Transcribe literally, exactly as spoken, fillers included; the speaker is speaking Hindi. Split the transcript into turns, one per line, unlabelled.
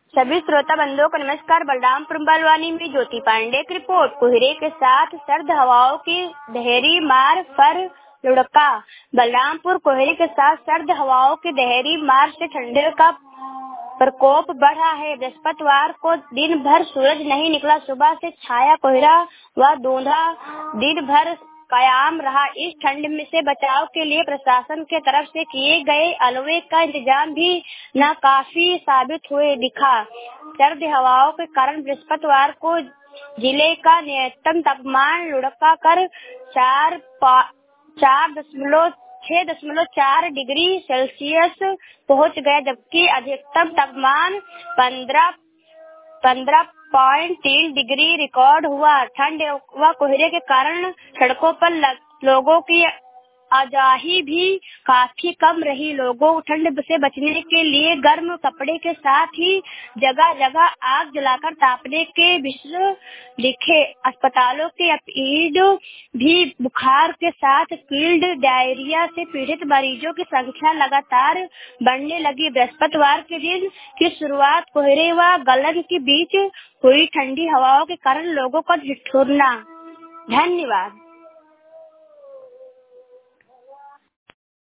सभी श्रोता बंधुओं को नमस्कार। बलरामपुर बलवानी में ज्योति पांडे की रिपोर्ट। कोहरे के साथ सर्द हवाओं की धैर्य मार पर लुढ़का। बलरामपुर कोहरे के साथ सर्द हवाओं की धैर्य मार से ठंडे का प्रकोप बढ़ा है। बृहस्पतिवार को दिन भर सूरज नहीं निकला। सुबह से छाया कोहरा व धुंधा दिन भर कायम रहा। इस ठंड में से बचाव के लिए प्रशासन के तरफ से किए गए अलावे का इंतजाम भी नाकाफी साबित हुए दिखा। सर्द हवाओं के कारण बृहस्पतिवार को जिले का न्यूनतम तापमान लुढ़का कर चार चार दशमलव छह दशमलव चार डिग्री सेल्सियस पहुंच गया, जबकि अधिकतम तापमान पंद्रह पंद्रह पॉइंट तीन डिग्री रिकॉर्ड हुआ। ठंड व कोहरे के कारण सड़कों पर लोगों की आवाजाही भी काफी कम रही। लोगों ठंड से बचने के लिए गर्म कपड़े के साथ ही जगह जगह आग जलाकर तापने के विषय लिखे। अस्पतालों के अपीड भी बुखार के साथ फील्ड डायरिया से पीड़ित मरीजों की संख्या लगातार बढ़ने लगी। बृहस्पतिवार के दिन की शुरुआत कोहरे व गलन के बीच हुई। ठंडी हवाओं के कारण लोगों का ठिठुरना। धन्यवाद।